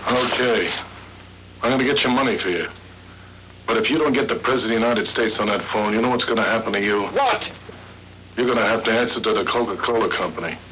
Okay. I'm gonna get your money for you. But if you don't get the President of the United States on that phone, you know what's gonna happen to you? What? You're gonna have to answer to the Coca-Cola Company.